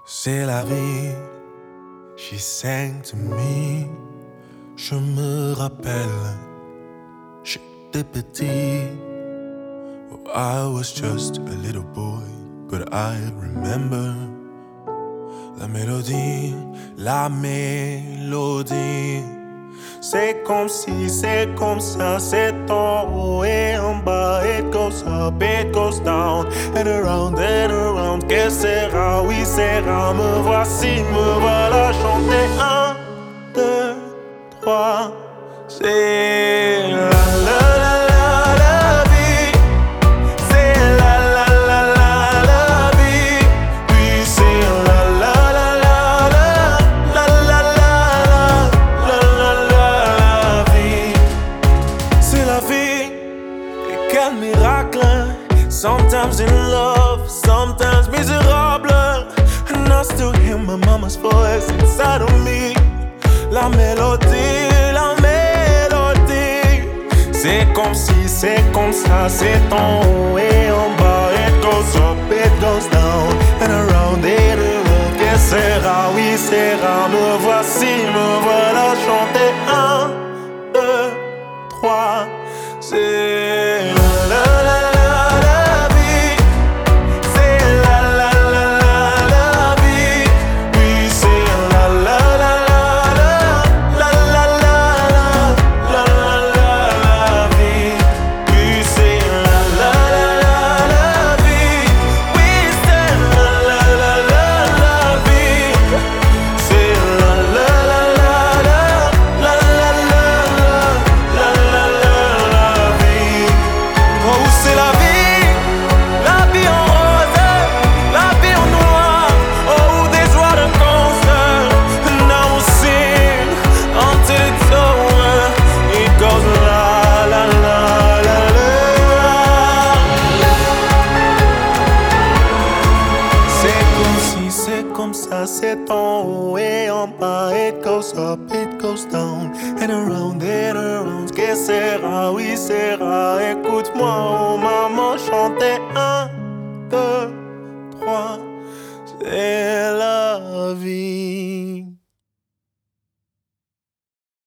C'est la vie, she sang to me. Je me rappelle, j'étais petit. Oh, I was just a little boy, but I remember la mélodie, la mélodie. C'est comme si, c'est comme ça, c'est en haut et en bas. It goes up, it goes down, and around, que sera, oui sera. Me voici, me voilà chanter. 1, 2, 3, c'est la la la la la vie. C'est la la la la la vie. Puis c'est la la la la la la la la la la vie. C'est la vie. Et quel miracle. Sometimes in love, sometimes miserable. And I still hear my mama's voice inside of me. La mélodie, la mélodie. C'est comme si, c'est comme ça, c'est en haut et en bas. It goes up, it goes down, and around. Que sera, oui sera. Me voici, me voilà chanter. 1, 2, 3, c'est la la la la la vie. C'est la la la la la vie. Oui, c'est la la la la la la la la la vie. Oui, c'est la la la la vie. Oui, c'est la la la la vie. C'est la la la la la vie. Oh, c'est la vie en rose, la vie en noir. Oh, des joies de concert. Now we'll sing until it's over. It goes la la la la la. C'est comme si, c'est comme ça, c'est en haut et en bas. It goes up, it goes down, and around, que sera, oui sera. Écoute-moi.